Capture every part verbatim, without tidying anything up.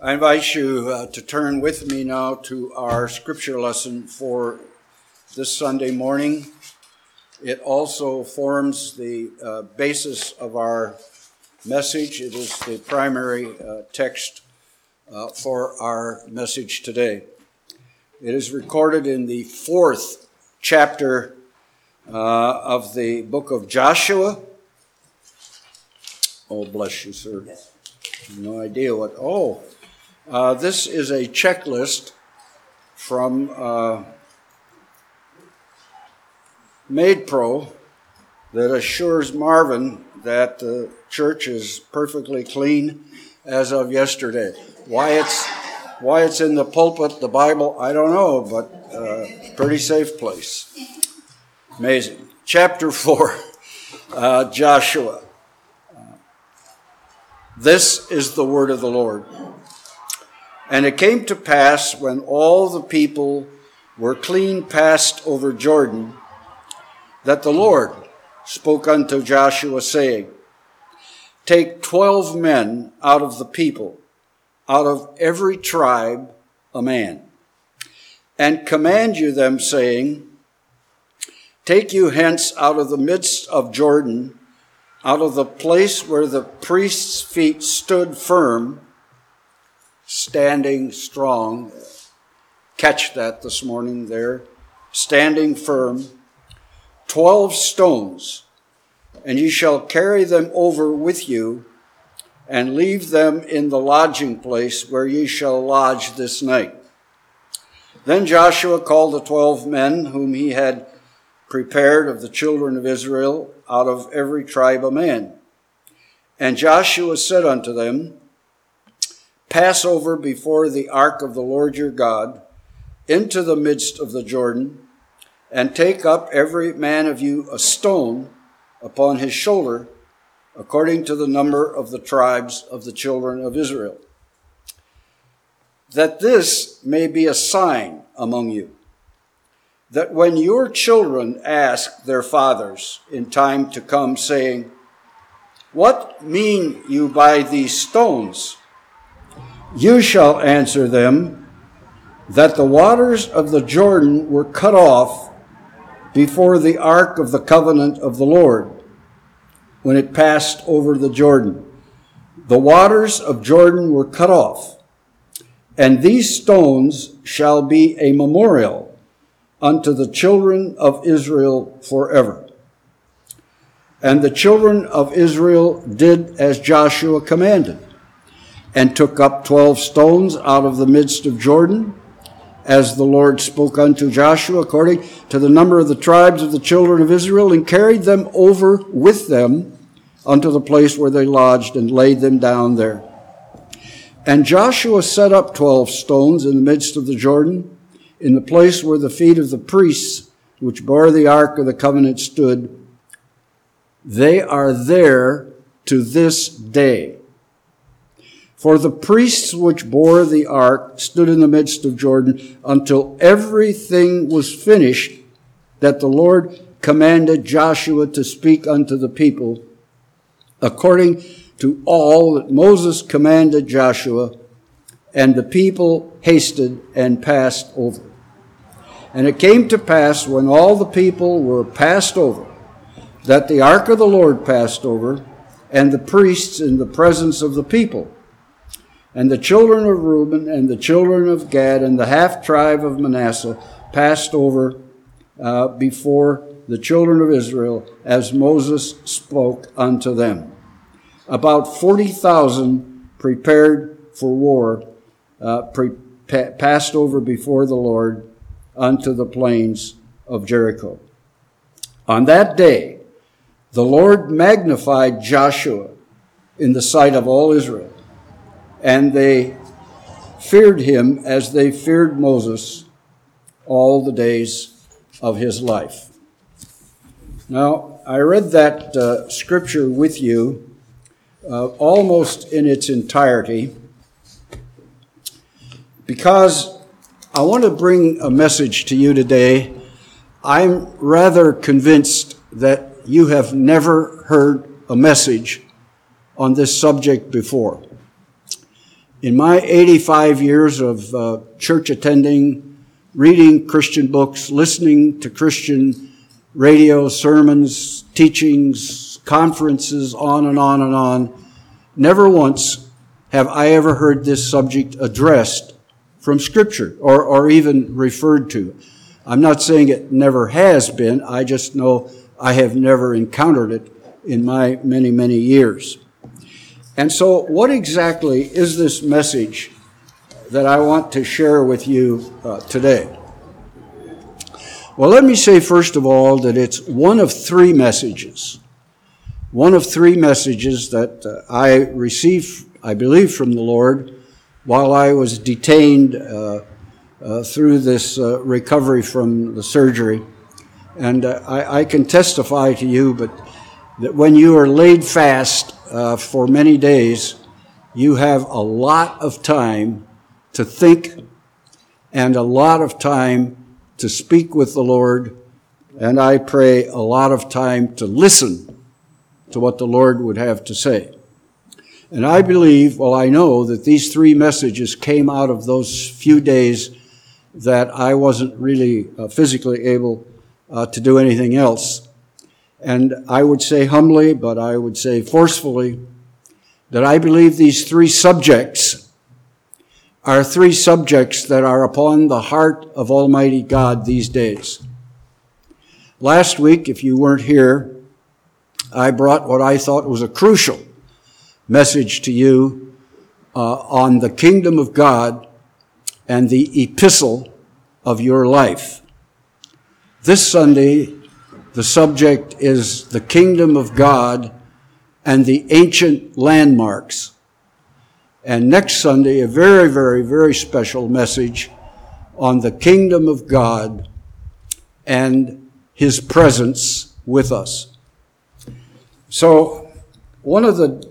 I invite you uh, to turn with me now to our scripture lesson for this Sunday morning. It also forms the uh, basis of our message. It is the primary uh, text uh, for our message today. It is recorded in the fourth chapter uh, of the book of Joshua. Oh, bless you, sir. No idea what, oh. Uh, this is a checklist from uh, MaidPro that assures Marvin that the church is perfectly clean as of yesterday. Why it's why it's in the pulpit, the Bible, I don't know, but uh, pretty safe place. Amazing. Chapter four, uh, Joshua. Uh, this is the word of the Lord. And it came to pass when all the people were clean passed over Jordan, that the Lord spoke unto Joshua, saying, Take twelve men out of the people, out of every tribe a man, and command you them, saying, Take you hence out of the midst of Jordan, out of the place where the priest's feet stood firm, standing strong. Catch that this morning there. Standing firm. Twelve stones, and ye shall carry them over with you, and leave them in the lodging place where ye shall lodge this night. Then Joshua called the twelve men whom he had prepared of the children of Israel, out of every tribe a man. And Joshua said unto them, Pass over before the ark of the Lord your God into the midst of the Jordan, and take up every man of you a stone upon his shoulder, according to the number of the tribes of the children of Israel, that this may be a sign among you, that when your children ask their fathers in time to come, saying, What mean you by these stones? You shall answer them that the waters of the Jordan were cut off before the ark of the covenant of the Lord, when it passed over the Jordan. The waters of Jordan were cut off, and these stones shall be a memorial unto the children of Israel forever. And the children of Israel did as Joshua commanded, and took up twelve stones out of the midst of Jordan, as the Lord spoke unto Joshua, according to the number of the tribes of the children of Israel, and carried them over with them unto the place where they lodged, and laid them down there. And Joshua set up twelve stones in the midst of the Jordan, in the place where the feet of the priests, which bore the ark of the covenant, stood. They are there to this day. For the priests which bore the ark stood in the midst of Jordan until everything was finished that the Lord commanded Joshua to speak unto the people, according to all that Moses commanded Joshua, and the people hasted and passed over. And it came to pass, when all the people were passed over, that the ark of the Lord passed over, and the priests in the presence of the people. And the children of Reuben and the children of Gad and the half tribe of Manasseh passed over uh, before the children of Israel, as Moses spoke unto them. About forty thousand prepared for war uh, pre- pa- passed over before the Lord unto the plains of Jericho. On that day, the Lord magnified Joshua in the sight of all Israel, and they feared him as they feared Moses all the days of his life. Now, I read that uh, scripture with you uh, almost in its entirety because I want to bring a message to you today. I'm rather convinced that you have never heard a message on this subject before. In my eighty-five years of uh, church attending, reading Christian books, listening to Christian radio sermons, teachings, conferences, on and on and on, never once have I ever heard this subject addressed from Scripture or, or even referred to. I'm not saying it never has been. I just know I have never encountered it in my many, many years. And so what exactly is this message that I want to share with you uh, today? Well, let me say first of all that it's one of three messages. One of three messages that uh, I received, I believe, from the Lord while I was detained uh, uh, through this uh, recovery from the surgery. And uh, I, I can testify to you, but that when you are laid fast uh, for many days, you have a lot of time to think and a lot of time to speak with the Lord, and I pray a lot of time to listen to what the Lord would have to say. And I believe, well, I know that these three messages came out of those few days that I wasn't really uh, physically able uh, to do anything else. And I would say humbly, but I would say forcefully, that I believe these three subjects are three subjects that are upon the heart of Almighty God these days. Last week, if you weren't here, I brought what I thought was a crucial message to you uh, on the kingdom of God and the epistle of your life. This Sunday, the subject is the kingdom of God and the ancient landmarks. And next Sunday, a very, very, very special message on the kingdom of God and his presence with us. So, one of the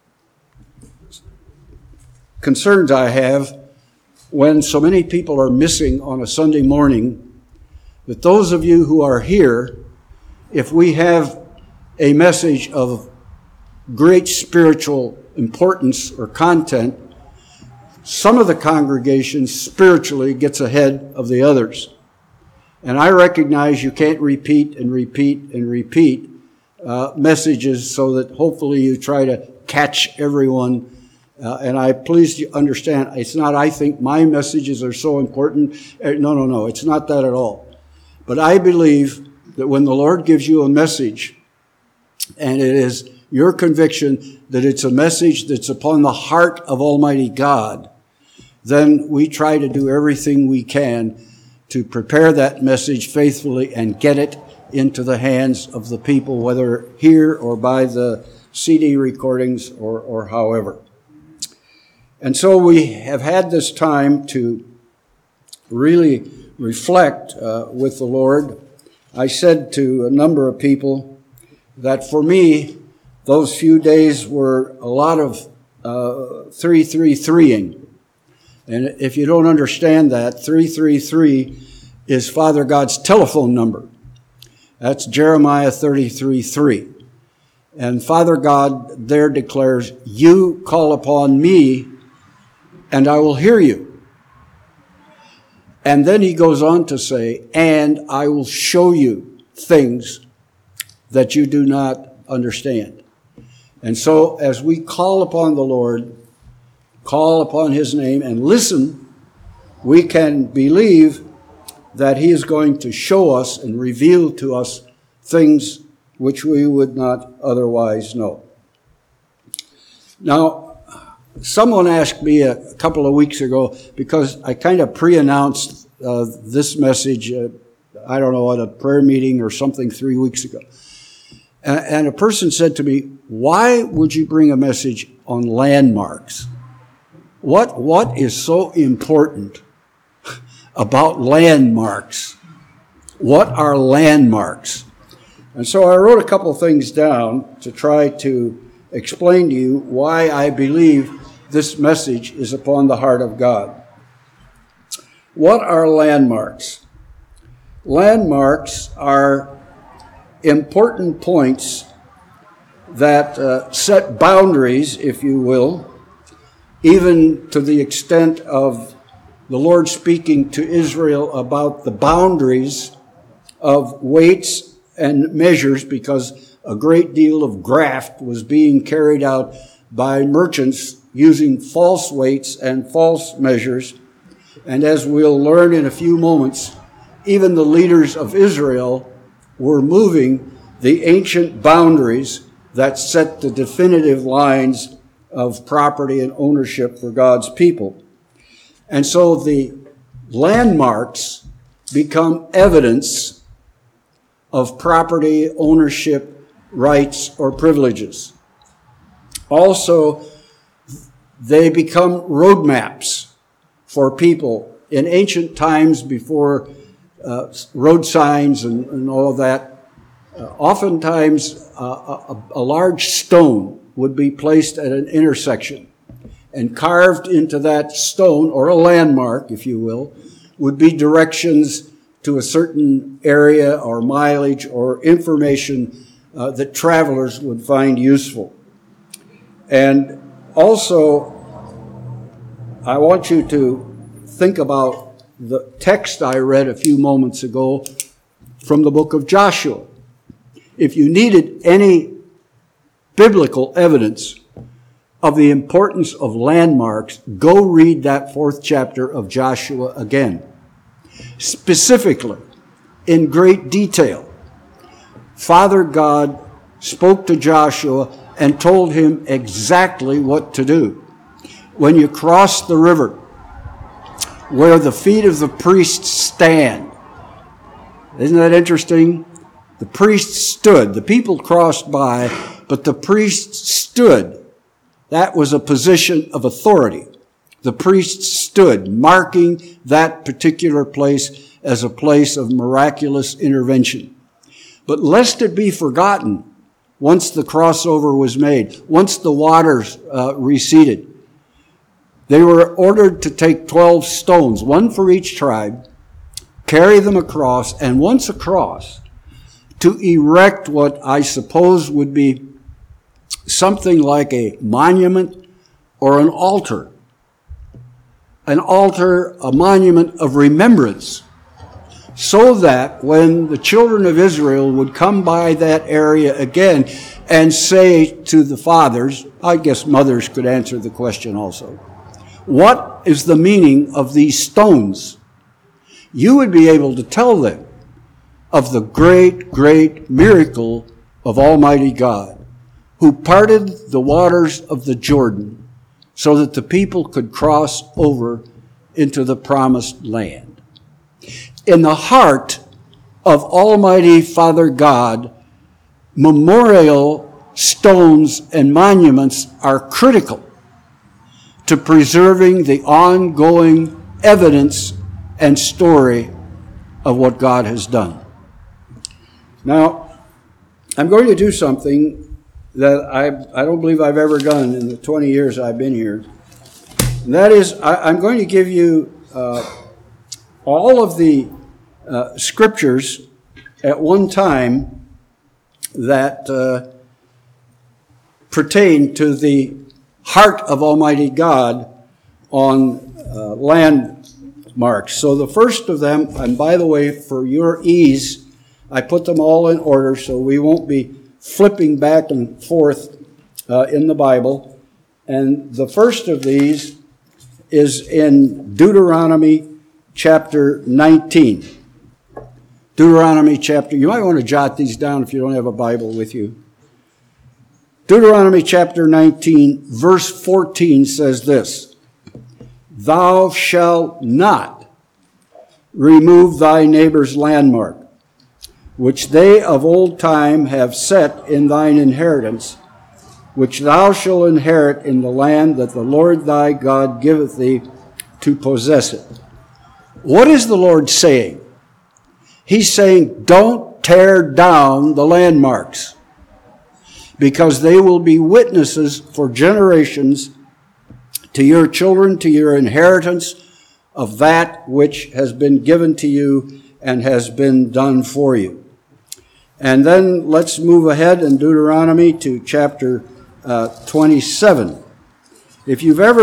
concerns I have when so many people are missing on a Sunday morning, that those of you who are here, if we have a message of great spiritual importance or content, some of the congregation spiritually gets ahead of the others. And I recognize you can't repeat and repeat and repeat uh, messages so that hopefully you try to catch everyone. Uh, and I please you understand, it's not I think my messages are so important. No, no, no, it's not that at all. But I believe that when the Lord gives you a message, and it is your conviction that it's a message that's upon the heart of Almighty God, then we try to do everything we can to prepare that message faithfully and get it into the hands of the people, whether here or by the C D recordings or, or however. And so we have had this time to really reflect uh, with the Lord. I said to a number of people that for me, those few days were a lot of uh, three three three-ing. And if you don't understand that, three three three is Father God's telephone number. That's Jeremiah thirty-three three. And Father God there declares, you call upon me and I will hear you. And then he goes on to say, and I will show you things that you do not understand. And so as we call upon the Lord, call upon his name and listen, we can believe that he is going to show us and reveal to us things which we would not otherwise know. Now, someone asked me a couple of weeks ago, because I kind of pre-announced uh, this message, uh, I don't know, at a prayer meeting or something three weeks ago. And, and a person said to me, why would you bring a message on landmarks? What, what is so important about landmarks? What are landmarks? And so I wrote a couple of things down to try to explain to you why I believe this message is upon the heart of God. What are landmarks? Landmarks are important points that uh, set boundaries, if you will, even to the extent of the Lord speaking to Israel about the boundaries of weights and measures, because a great deal of graft was being carried out by merchants using false weights and false measures. And as we'll learn in a few moments, even the leaders of Israel were moving the ancient boundaries that set the definitive lines of property and ownership for God's people. And so the landmarks become evidence of property ownership rights or privileges. Also, they become roadmaps for people. In ancient times, before uh, road signs and, and all of that, uh, oftentimes uh, a, a large stone would be placed at an intersection, and carved into that stone, or a landmark, if you will, would be directions to a certain area or mileage or information uh, that travelers would find useful. And also, I want you to think about the text I read a few moments ago from the book of Joshua. If you needed any biblical evidence of the importance of landmarks, go read that fourth chapter of Joshua again. Specifically, in great detail, Father God spoke to Joshua and told him exactly what to do. When you cross the river, where the feet of the priests stand, isn't that interesting? The priests stood. The people crossed by, but the priests stood. That was a position of authority. The priests stood, marking that particular place as a place of miraculous intervention. But lest it be forgotten, once the crossover was made, once the waters uh, receded, they were ordered to take twelve stones, one for each tribe, carry them across, and once across, to erect what I suppose would be something like a monument or an altar. An altar, a monument of remembrance, so that when the children of Israel would come by that area again and say to the fathers, I guess mothers could answer the question also, what is the meaning of these stones? You would be able to tell them of the great, great miracle of Almighty God, who parted the waters of the Jordan so that the people could cross over into the promised land. In the heart of Almighty Father God, memorial stones and monuments are critical to preserving the ongoing evidence and story of what God has done. Now, I'm going to do something that I I don't believe I've ever done in the twenty years I've been here. And that is, I, I'm going to give you uh, all of the uh, scriptures at one time that uh, pertain to the heart of Almighty God on uh, landmarks. So the first of them, and by the way, for your ease, I put them all in order so we won't be flipping back and forth uh, in the Bible. And the first of these is in Deuteronomy chapter nineteen. Deuteronomy chapter, you might want to jot these down if you don't have a Bible with you. Deuteronomy chapter nineteen, verse fourteen says this, Thou shalt not remove thy neighbor's landmark, which they of old time have set in thine inheritance, which thou shalt inherit in the land that the Lord thy God giveth thee to possess it. What is the Lord saying? He's saying, don't tear down the landmarks, because they will be witnesses for generations to your children, to your inheritance of that which has been given to you and has been done for you. And then let's move ahead in Deuteronomy to chapter uh, twenty-seven. If you've ever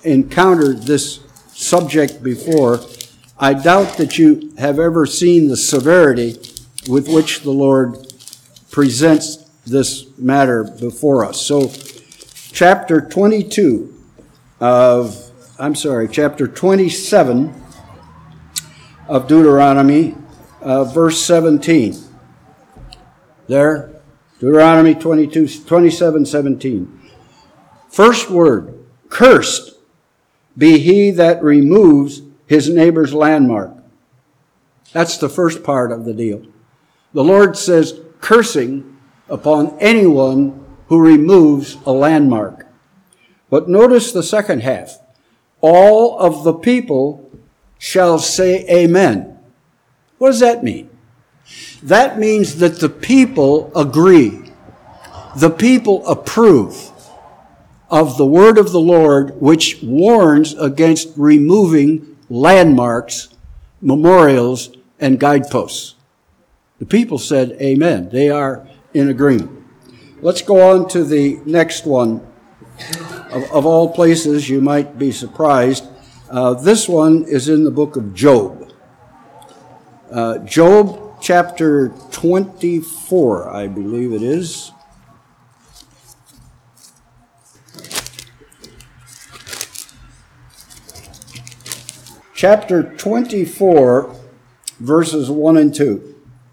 encountered this subject before, I doubt that you have ever seen the severity with which the Lord presents this matter before us. So, chapter twenty-two of, I'm sorry, chapter twenty-seven of Deuteronomy, uh, verse seventeen. There, Deuteronomy twenty-two, twenty-seven, seventeen. First word, cursed be he that removes his neighbor's landmark. That's the first part of the deal. The Lord says cursing upon anyone who removes a landmark. But notice the second half. All of the people shall say amen. What does that mean? That means that the people agree. The people approve of the word of the Lord, which warns against removing landmarks, memorials, and guideposts. The people said amen. They are in agreement. Let's go on to the next one. Of, of all places, you might be surprised. Uh, this one is in the book of Job. Uh, Job chapter twenty-four, I believe it is. Chapter twenty-four, verses one and two.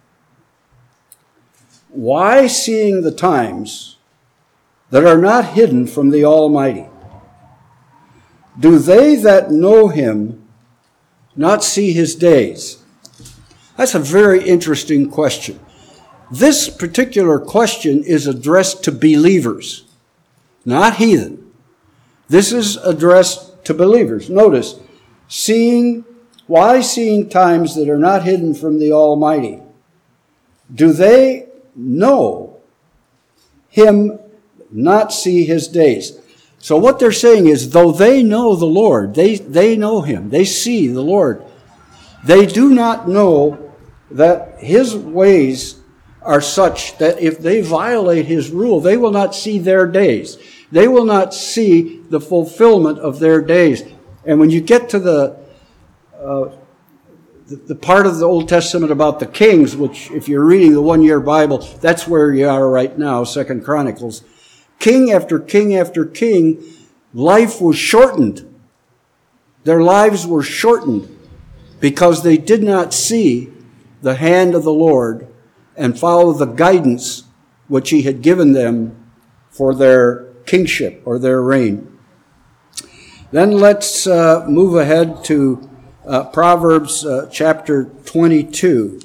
Why, seeing the times that are not hidden from the Almighty, do they that know him not see his days? That's a very interesting question. This particular question is addressed to believers, not heathen. This is addressed to believers. Notice, seeing, why seeing times that are not hidden from the Almighty, do they know him, not see his days? So what they're saying is, though they know the Lord, they, they know him, they see the Lord, they do not know that his ways are such that if they violate his rule, they will not see their days. They will not see the fulfillment of their days. And when you get to the uh, the, the part of the Old Testament about the kings, which if you're reading the one-year Bible, that's where you are right now, Second Chronicles. King after king after king, life was shortened. Their lives were shortened because they did not see the hand of the Lord and follow the guidance which he had given them for their kingship or their reign. Then let's uh, move ahead to uh, Proverbs uh, chapter twenty-two.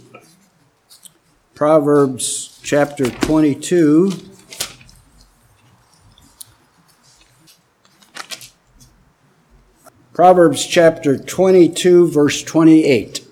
Proverbs chapter twenty-two. Proverbs chapter twenty-two, verse twenty-eight.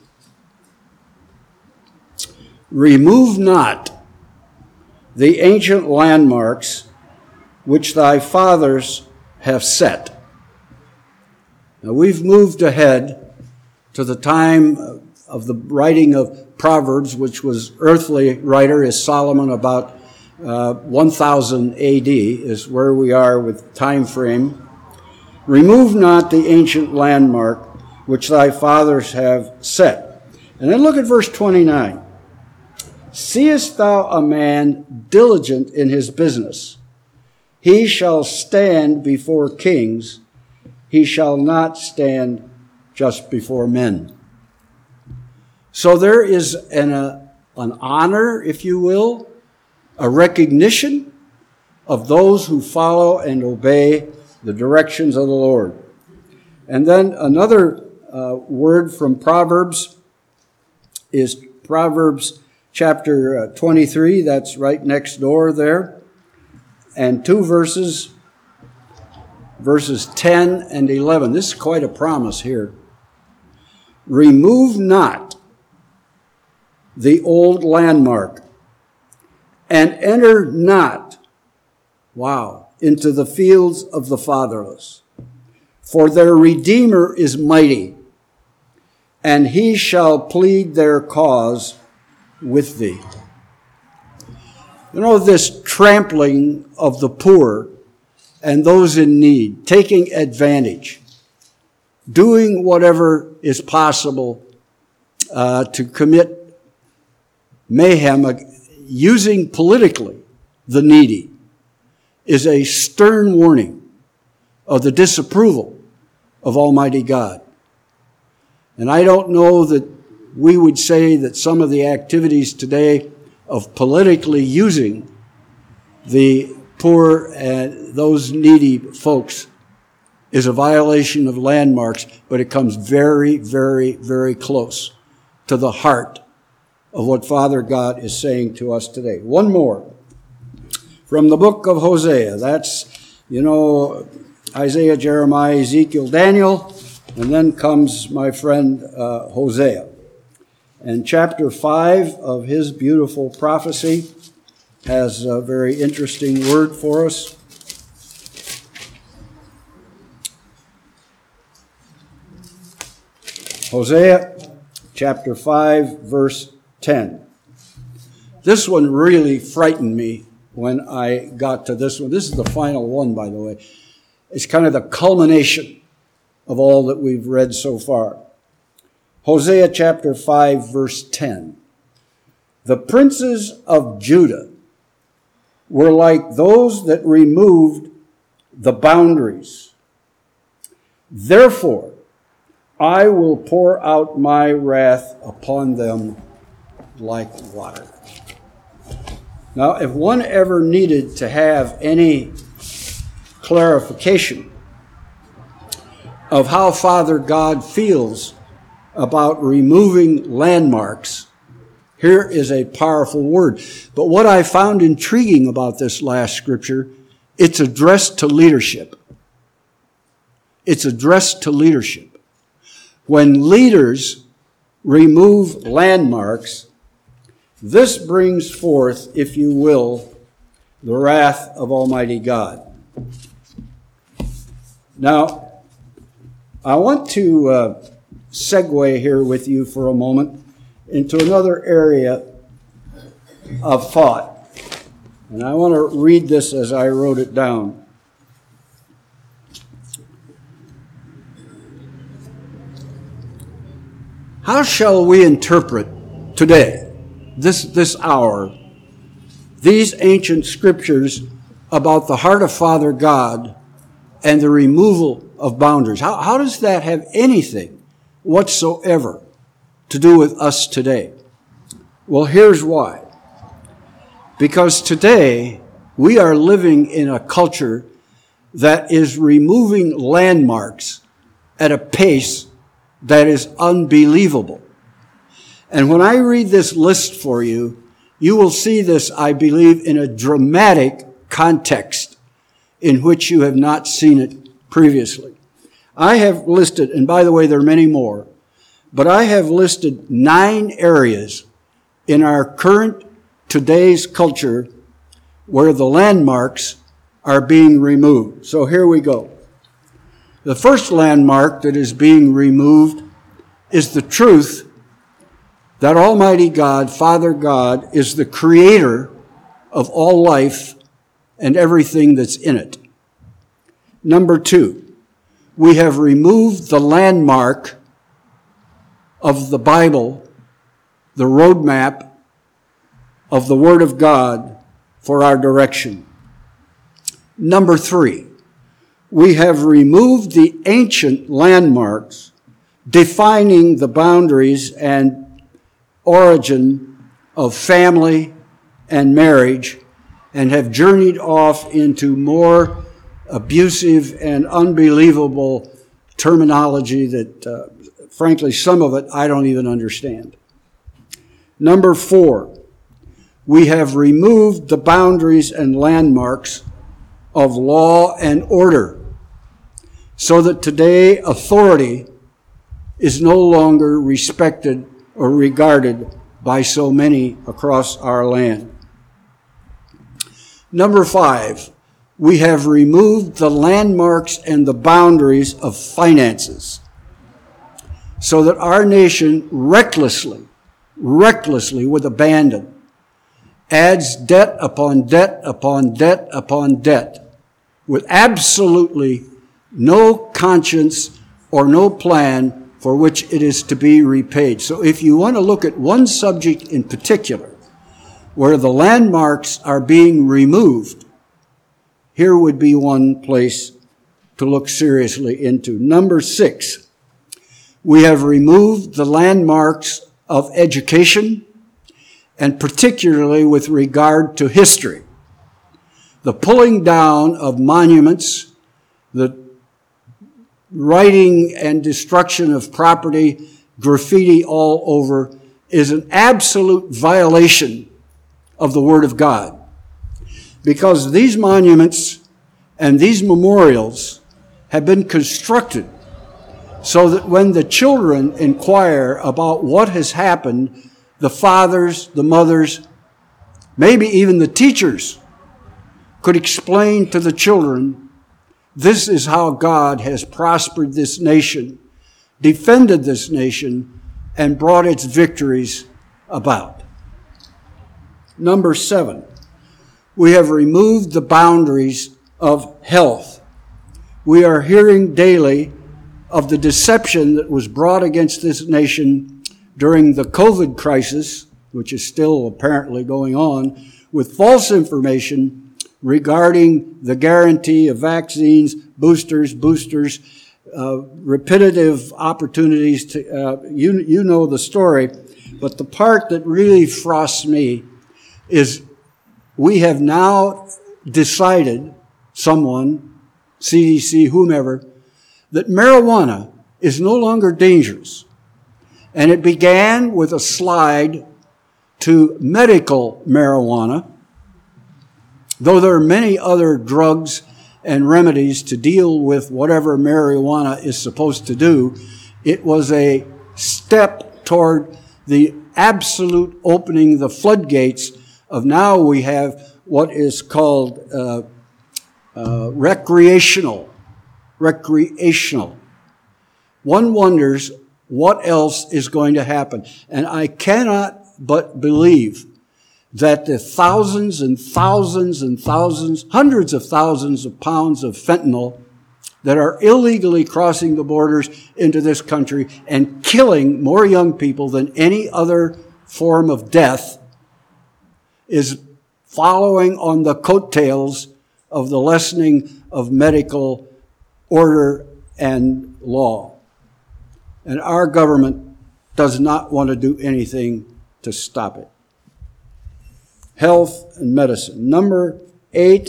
Remove not the ancient landmarks which thy fathers have set. Now we've moved ahead to the time of the writing of Proverbs, which was earthly writer is Solomon, about uh, one thousand A D is where we are with time frame. Remove not the ancient landmark which thy fathers have set. And then look at verse twenty-nine. Seest thou a man diligent in his business? He shall stand before kings. He shall not stand just before men. So there is an, uh, an honor, if you will, a recognition of those who follow and obey the directions of the Lord. And then another uh, word from Proverbs is Proverbs chapter twenty-three. That's right next door there. And two verses, verses ten and eleven. This is quite a promise here. Remove not the old landmark, and enter not, wow, into the fields of the fatherless. For their Redeemer is mighty, and he shall plead their cause with thee. You know, this trampling of the poor and those in need, taking advantage. doing whatever is possible uh, to commit mayhem, uh, using politically the needy, is a stern warning of the disapproval of Almighty God. And I don't know that we would say that some of the activities today of politically using the poor and those needy folks is a violation of landmarks, but it comes very, very, very close to the heart of what Father God is saying to us today. One more from the book of Hosea. That's, you know, Isaiah, Jeremiah, Ezekiel, Daniel, and then comes my friend uh, Hosea. And chapter five of his beautiful prophecy has a very interesting word for us. Hosea chapter five, verse ten. This one really frightened me when I got to this one. This is the final one, by the way. It's kind of the culmination of all that we've read so far. Hosea chapter five, verse ten. The princes of Judah were like those that removed the boundaries. Therefore, I will pour out my wrath upon them like water. Now, if one ever needed to have any clarification of how Father God feels about removing landmarks, here is a powerful word. But what I found intriguing about this last scripture, it's addressed to leadership. It's addressed to leadership. When leaders remove landmarks, this brings forth, if you will, the wrath of Almighty God. Now, I want to uh, segue here with you for a moment into another area of thought. And I want to read this as I wrote it down. How shall we interpret today, this, this hour, these ancient scriptures about the heart of Father God and the removal of boundaries? How, how does that have anything whatsoever to do with us today? Well, here's why. Because today we are living in a culture that is removing landmarks at a pace that is unbelievable. And when I read this list for you, you will see this, I believe, in a dramatic context in which you have not seen it previously. I have listed, and by the way, there are many more, but I have listed nine areas in our current, today's culture where the landmarks are being removed. So here we go. The first landmark that is being removed is the truth that Almighty God, Father God, is the creator of all life and everything that's in it. Number two, we have removed the landmark of the Bible, the roadmap of the Word of God for our direction. Number three, we have removed the ancient landmarks defining the boundaries and origin of family and marriage, and have journeyed off into more abusive and unbelievable terminology that, uh, frankly, some of it I don't even understand. Number four, we have removed the boundaries and landmarks of law and order, so that today authority is no longer respected or regarded by so many across our land. Number five, we have removed the landmarks and the boundaries of finances, so that our nation recklessly, recklessly with abandon, adds debt upon debt upon debt upon debt, with absolutely no conscience or no plan for which it is to be repaid. So if you want to look at one subject in particular, where the landmarks are being removed, here would be one place to look seriously into. Number six, we have removed the landmarks of education, and particularly with regard to history. The pulling down of monuments, the writing and destruction of property, graffiti all over, is an absolute violation of the Word of God. Because these monuments and these memorials have been constructed so that when the children inquire about what has happened, the fathers, the mothers, maybe even the teachers could explain to the children, this is how God has prospered this nation, defended this nation, and brought its victories about. Number seven, we have removed the boundaries of health. We are hearing daily of the deception that was brought against this nation during the COVID crisis, which is still apparently going on, with false information regarding the guarantee of vaccines, boosters, boosters, uh, repetitive opportunities to, uh, you, you know the story, but the part that really frosts me is we have now decided, someone, C D C, whomever, that marijuana is no longer dangerous. And it began with a slide to medical marijuana, though there are many other drugs and remedies to deal with whatever marijuana is supposed to do. It was a step toward the absolute opening the floodgates of now we have what is called uh, uh, recreational. Recreational. One wonders what else is going to happen. And I cannot but believe that the thousands and thousands and thousands, hundreds of thousands of pounds of fentanyl that are illegally crossing the borders into this country and killing more young people than any other form of death is following on the coattails of the lessening of medical order and law. And our government does not want to do anything to stop it. Health and medicine. Number eight,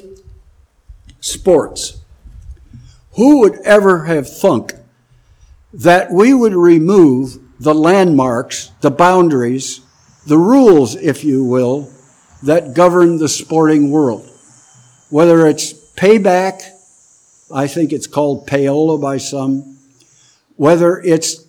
sports. Who would ever have thunk that we would remove the landmarks, the boundaries, the rules, if you will, that govern the sporting world? Whether it's payback, I think it's called payola by some, whether it's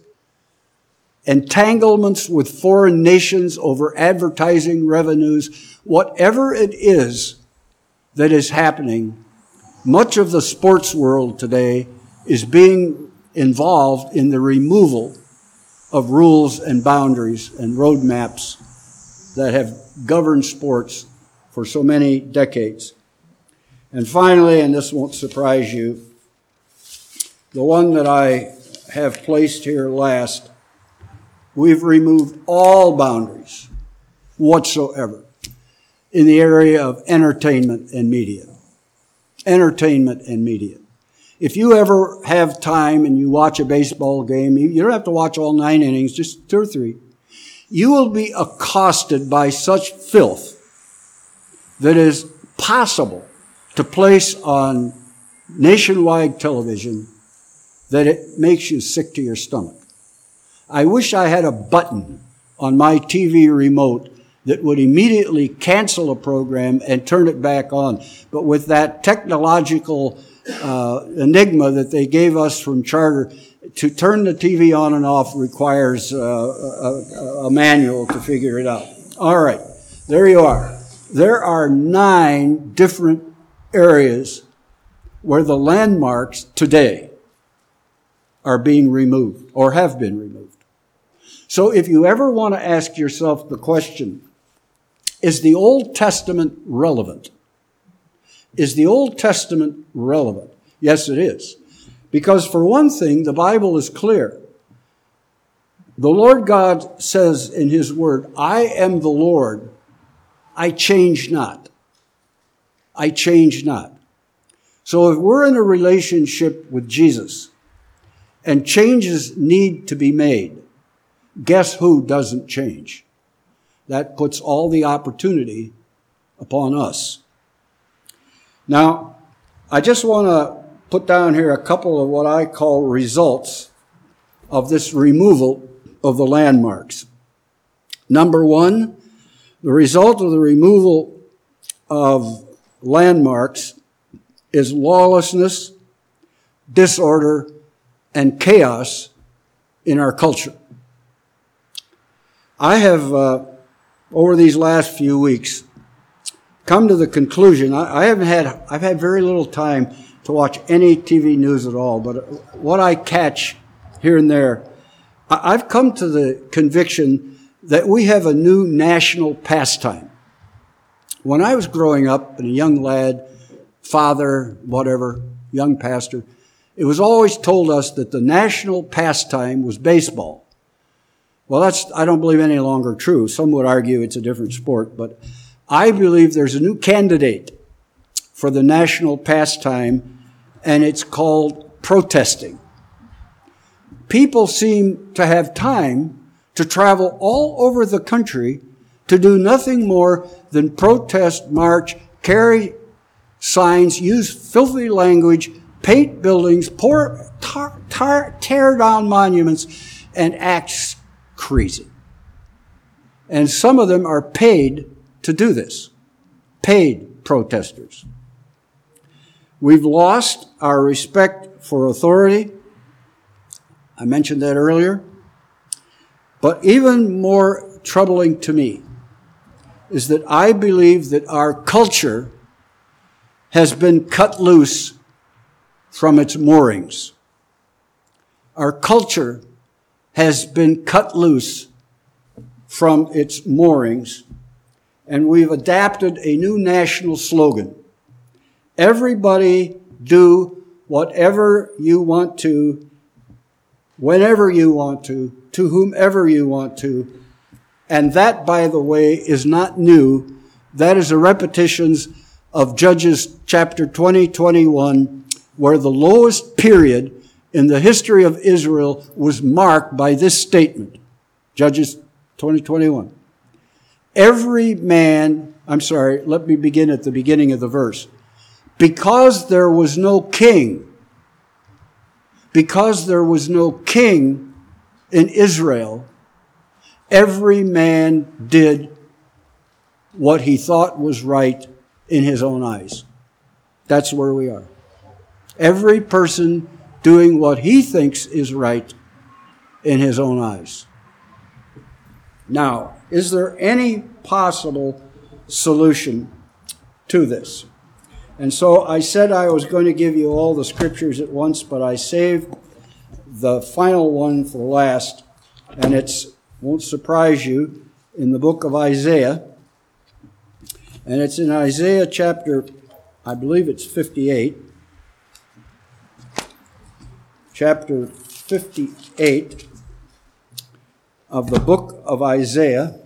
entanglements with foreign nations over advertising revenues, whatever it is that is happening, much of the sports world today is being involved in the removal of rules and boundaries and roadmaps that have governed sports for so many decades. And finally, and this won't surprise you, the one that I have placed here last, we've removed all boundaries whatsoever in the area of entertainment and media. Entertainment and media. If you ever have time and you watch a baseball game, you don't have to watch all nine innings, just two or three. You will be accosted by such filth that is possible to place on nationwide television that it makes you sick to your stomach. I wish I had a button on my T V remote that would immediately cancel a program and turn it back on. But with that technological uh, enigma that they gave us from Charter, to turn the T V on and off requires uh, a, a manual to figure it out. All right, there you are. There are nine different areas where the landmarks today are being removed or have been removed. So if you ever want to ask yourself the question, is the Old Testament relevant? Is the Old Testament relevant? Yes, it is. Because for one thing, the Bible is clear. The Lord God says in his word, I am the Lord, I change not. I change not. So if we're in a relationship with Jesus and changes need to be made, guess who doesn't change? That puts all the opportunity upon us. Now, I just want to put down here a couple of what I call results of this removal of the landmarks. Number one, the result of the removal of landmarks is lawlessness, disorder, and chaos in our culture. I have, uh, over these last few weeks, come to the conclusion, I, I haven't had, I've had very little time to watch any T V news at all, but what I catch here and there, I, I've come to the conviction that we have a new national pastime. When I was growing up and a young lad, father, whatever, young pastor, it was always told us that the national pastime was baseball. Well, that's, I don't believe any longer true. Some would argue it's a different sport, but I believe there's a new candidate for the national pastime, and it's called protesting. People seem to have time to travel all over the country to do nothing more than protest, march, carry signs, use filthy language, paint buildings, pour, tar, tar, tear down monuments, and act crazy. And some of them are paid to do this. Paid protesters. We've lost our respect for authority. I mentioned that earlier. But even more troubling to me is that I believe that our culture has been cut loose from its moorings. Our culture has been cut loose from its moorings, and we've adapted a new national slogan. Everybody do whatever you want to, whenever you want to, to whomever you want to. And that, by the way, is not new. That is a repetition of Judges chapter twenty, twenty-one, where the lowest period in the history of Israel was marked by this statement. Judges twenty, twenty-one. Every man, I'm sorry, let me begin at the beginning of the verse. Because there was no king, because there was no king in Israel, every man did what he thought was right in his own eyes. That's where we are. Every person doing what he thinks is right in his own eyes. Now, is there any possible solution to this? And so I said I was going to give you all the scriptures at once, but I saved the final one for last, and it won't surprise you, in the book of Isaiah. And it's in Isaiah chapter, I believe it's fifty-eight. Chapter fifty-eight of the book of Isaiah.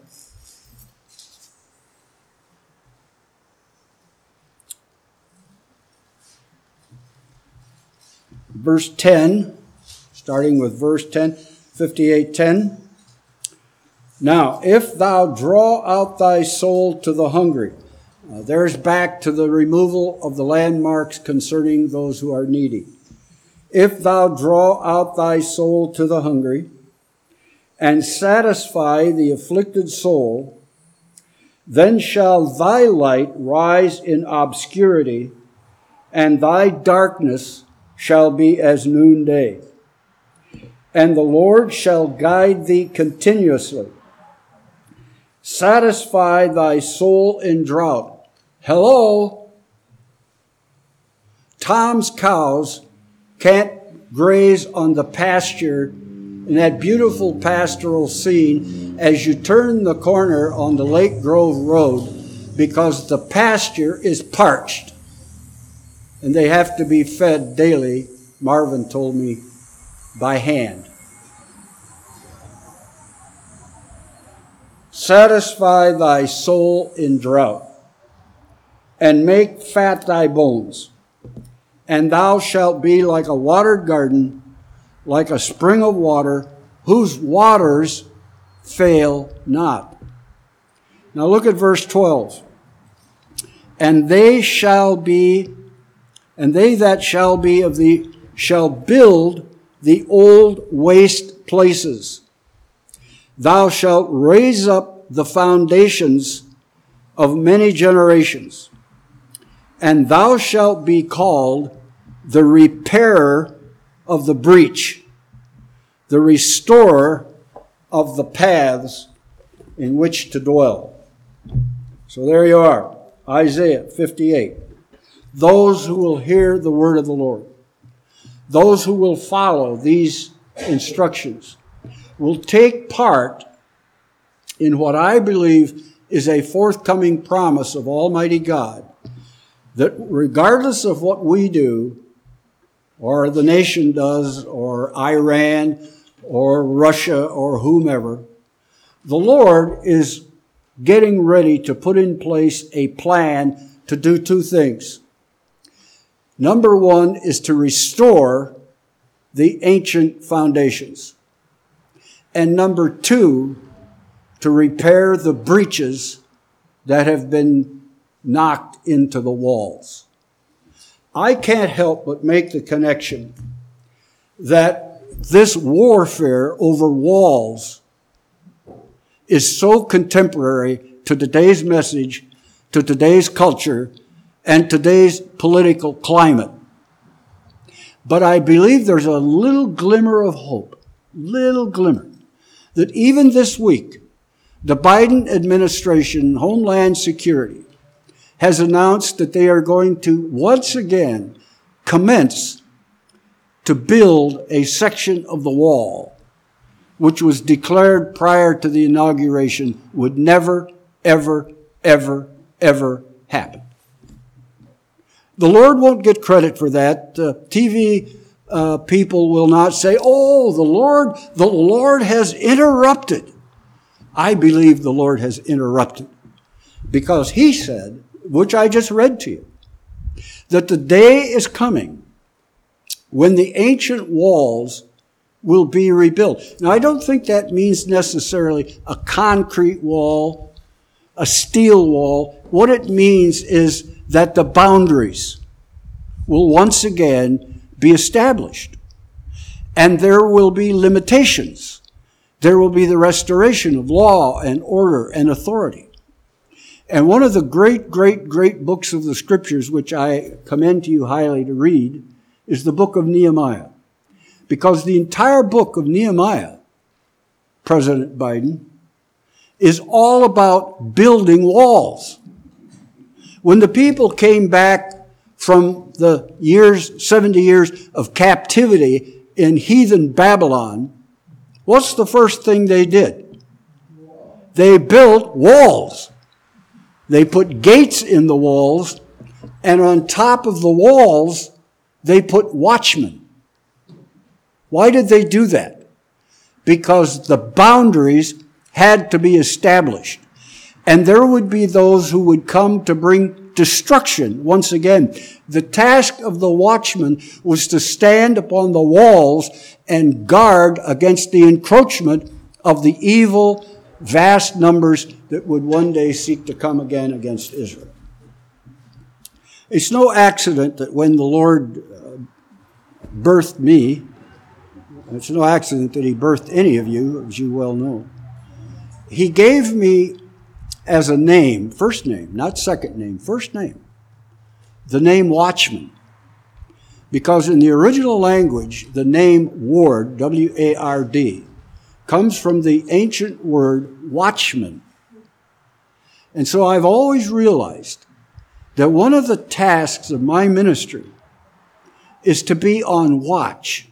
Verse ten, starting with verse ten, fifty-eight ten. Now, if thou draw out thy soul to the hungry, uh, there's back to the removal of the landmarks concerning those who are needy. If thou draw out thy soul to the hungry, and satisfy the afflicted soul, then shall thy light rise in obscurity, and thy darkness shall be as noonday. And the Lord shall guide thee continuously. Satisfy thy soul in drought. Hello? Tom's cows can't graze on the pasture in that beautiful pastoral scene as you turn the corner on the Lake Grove Road because the pasture is parched and they have to be fed daily Marvin told me, by hand. Satisfy thy soul in drought, and make fat thy bones, and thou shalt be like a watered garden, like a spring of water, whose waters fail not. Now look at verse twelve. And they shall be, and they that shall be of the, shall build the old waste places. Thou shalt raise up the foundations of many generations, and thou shalt be called the repairer of the breach, the restorer of the paths in which to dwell. So there you are, Isaiah fifty-eight. Those who will hear the word of the Lord, those who will follow these instructions, will take part in what I believe is a forthcoming promise of Almighty God, that regardless of what we do, or the nation does, or Iran, or Russia, or whomever, the Lord is getting ready to put in place a plan to do two things. Number one is to restore the ancient foundations. And number two, to repair the breaches that have been knocked into the walls. I can't help but make the connection that this warfare over walls is so contemporary to today's message, to today's culture, and today's political climate. But I believe there's a little glimmer of hope, little glimmer, that even this week, the Biden administration, Homeland Security, has announced that they are going to once again commence to build a section of the wall, which was declared prior to the inauguration would never, ever, ever, ever happen. The Lord won't get credit for that. Uh, T V uh, people will not say, oh, the Lord, the Lord has interrupted. I believe the Lord has interrupted because he said, which I just read to you, that the day is coming when the ancient walls will be rebuilt. Now, I don't think that means necessarily a concrete wall, a steel wall. What it means is that the boundaries will once again be established. And there will be limitations. There will be the restoration of law and order and authority. And one of the great, great, great books of the Scriptures, which I commend to you highly to read, is the book of Nehemiah. Because the entire book of Nehemiah, President Biden, is all about building walls. When the people came back from the years, seventy years of captivity in heathen Babylon, what's the first thing they did? They built walls. They put gates in the walls, and on top of the walls, they put watchmen. Why did they do that? Because the boundaries had to be established. And there would be those who would come to bring destruction once again. The task of the watchman was to stand upon the walls and guard against the encroachment of the evil, vast numbers that would one day seek to come again against Israel. It's no accident that when the Lord uh, birthed me, it's no accident that he birthed any of you, as you well know, he gave me as a name, first name, not second name, first name, the name Watchman. Because in the original language, the name Ward, W A R D, comes from the ancient word watchman. And so I've always realized that one of the tasks of my ministry is to be on watch,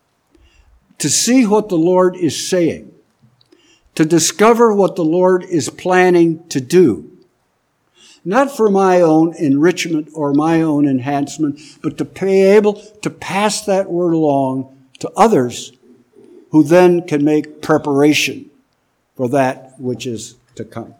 to see what the Lord is saying, to discover what the Lord is planning to do, not for my own enrichment or my own enhancement, but to be able to pass that word along to others who then can make preparation for that which is to come.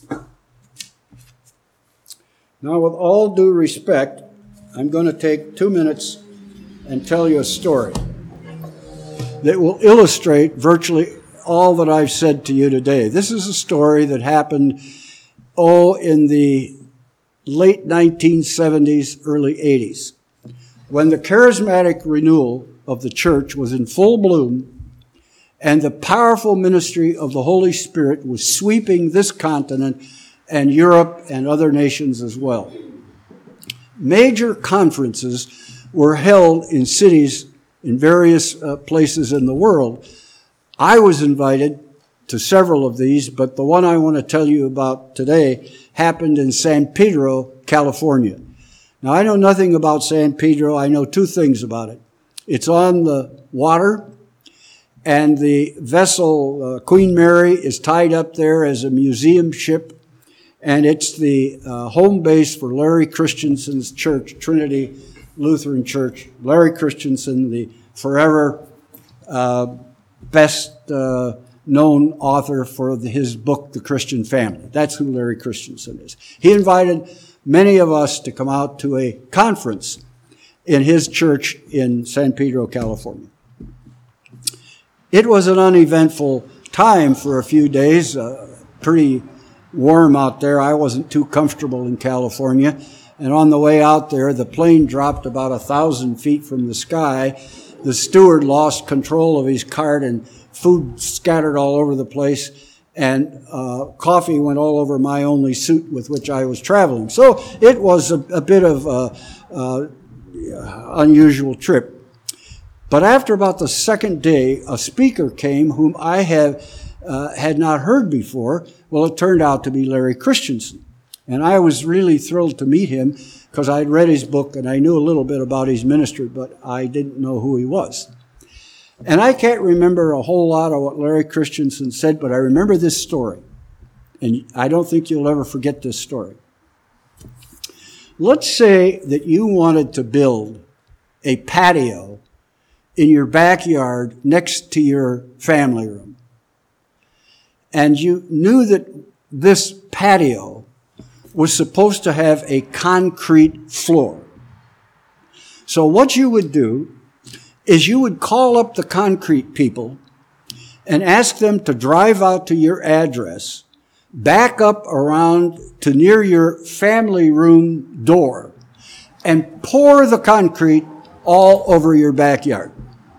Now, with all due respect, I'm going to take two minutes and tell you a story that will illustrate virtually all that I've said to you today. This is a story that happened, oh, in the late nineteen seventies, early eighties, when the charismatic renewal of the church was in full bloom and the powerful ministry of the Holy Spirit was sweeping this continent and Europe and other nations as well. Major conferences were held in cities in various uh, places in the world. I was invited to several of these, but the one I want to tell you about today happened in San Pedro, California. Now, I know nothing about San Pedro. I know two things about it. It's on the water, and the vessel, uh, Queen Mary, is tied up there as a museum ship, and it's the uh, home base for Larry Christensen's church, Trinity Lutheran Church. Larry Christensen, the forever uh, best uh, known author for the, his book, The Christian Family. That's who Larry Christensen is. He invited many of us to come out to a conference in his church in San Pedro, California. It was an uneventful time for a few days, uh, pretty warm out there. I wasn't too comfortable in California. And on the way out there, the plane dropped about a thousand feet from the sky. The steward lost control of his cart and food scattered all over the place. And uh, coffee went all over my only suit with which I was traveling. So it was a, a bit of a, a unusual trip. But after about the second day, a speaker came whom I have uh, had not heard before. Well, it turned out to be Larry Christensen. And I was really thrilled to meet him because I'd read his book and I knew a little bit about his ministry, but I didn't know who he was. And I can't remember a whole lot of what Larry Christensen said, but I remember this story. And I don't think you'll ever forget this story. Let's say that you wanted to build a patio in your backyard next to your family room. And you knew that this patio was supposed to have a concrete floor. So what you would do is you would call up the concrete people and ask them to drive out to your address, back up around to near your family room door, and pour the concrete all over your backyard.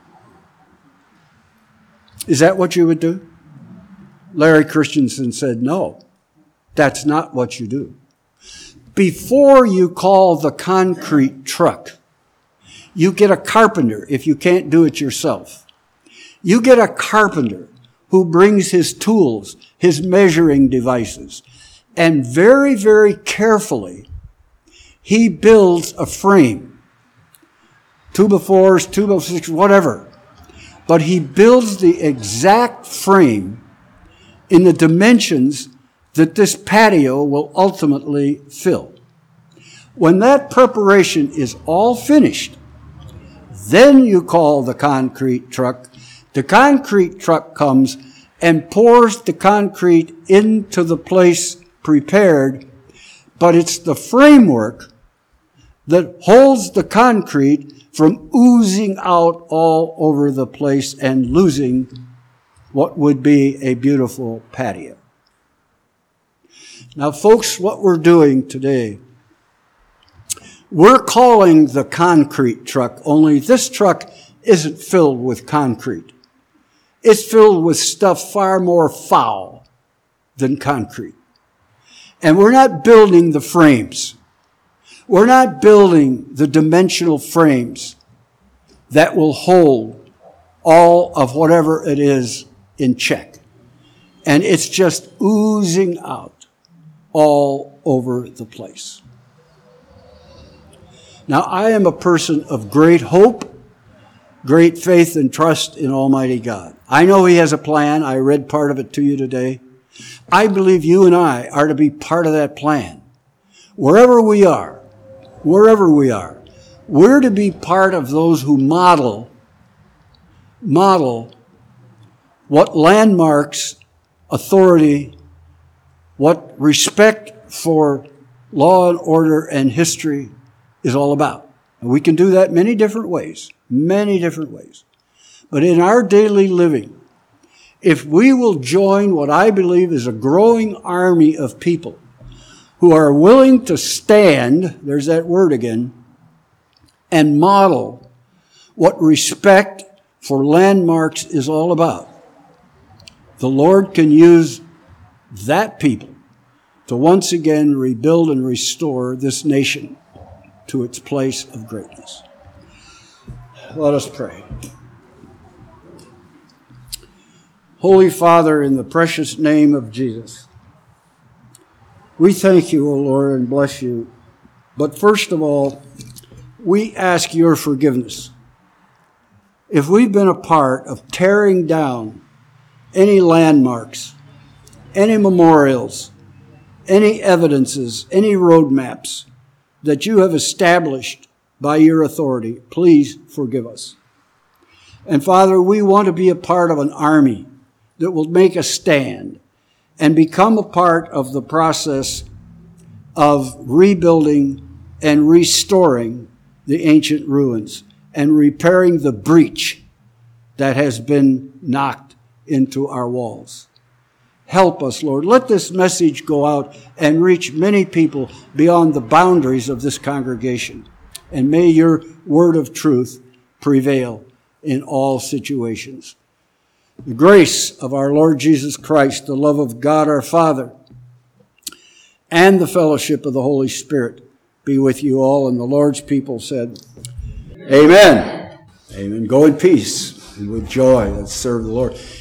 Is that what you would do? Larry Christensen said, no, that's not what you do. Before you call the concrete truck, you get a carpenter if you can't do it yourself. You get a carpenter who brings his tools, his measuring devices, and very, very carefully, he builds a frame. Two by fours, two by six, whatever. But he builds the exact frame in the dimensions that this patio will ultimately fill. When that preparation is all finished, then you call the concrete truck. The concrete truck comes and pours the concrete into the place prepared, but it's the framework that holds the concrete from oozing out all over the place and losing what would be a beautiful patio. Now, folks, what we're doing today, we're calling the concrete truck, only this truck isn't filled with concrete. It's filled with stuff far more foul than concrete. And we're not building the frames. We're not building the dimensional frames that will hold all of whatever it is in check. And it's just oozing out all over the place. Now, I am a person of great hope, great faith and trust in Almighty God. I know He has a plan. I read part of it to you today. I believe you and I are to be part of that plan. wherever we are, wherever we are, we're to be part of those who model, model what landmarks, authority, what respect for law and order and history is all about. And we can do that many different ways, many different ways. But in our daily living, if we will join what I believe is a growing army of people who are willing to stand, there's that word again, and model what respect for landmarks is all about, the Lord can use that people to once again rebuild and restore this nation to its place of greatness. Let us pray. Holy Father, in the precious name of Jesus, we thank you, O Lord, and bless you. But first of all, we ask your forgiveness. If we've been a part of tearing down any landmarks, any memorials, any evidences, any roadmaps that you have established by your authority, please forgive us. And Father, we want to be a part of an army that will make a stand and become a part of the process of rebuilding and restoring the ancient ruins and repairing the breach that has been knocked into our walls. Help us, Lord. Let this message go out and reach many people beyond the boundaries of this congregation. And may your word of truth prevail in all situations. The grace of our Lord Jesus Christ, the love of God our Father, and the fellowship of the Holy Spirit be with you all. And the Lord's people said, Amen. Amen. Amen. Go in peace and with joy. Let's serve the Lord.